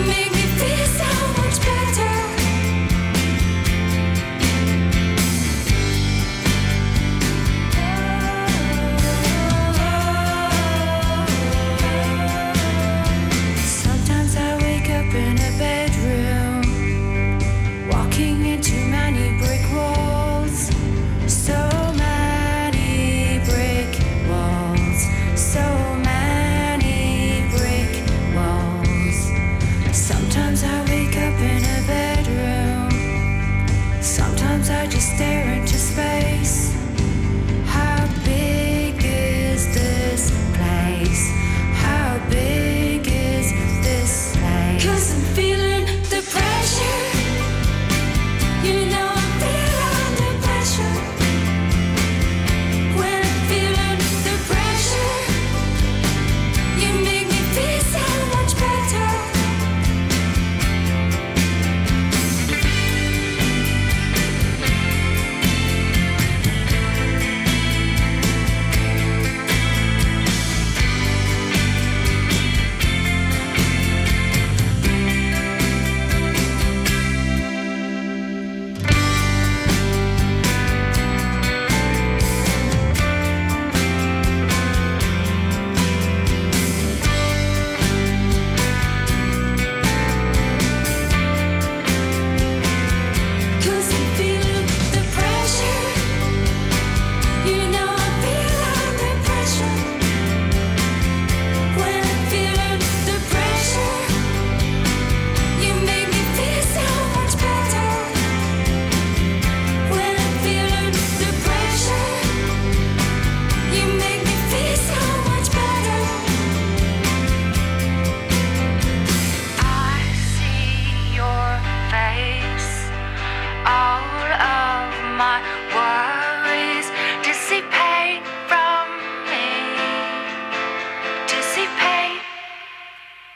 make me feel so much better. Sometimes I wake up in a bedroom, walking into many brick walls. So many brick walls. So many brick walls. Sometimes I wake up in a bedroom. Sometimes I just stare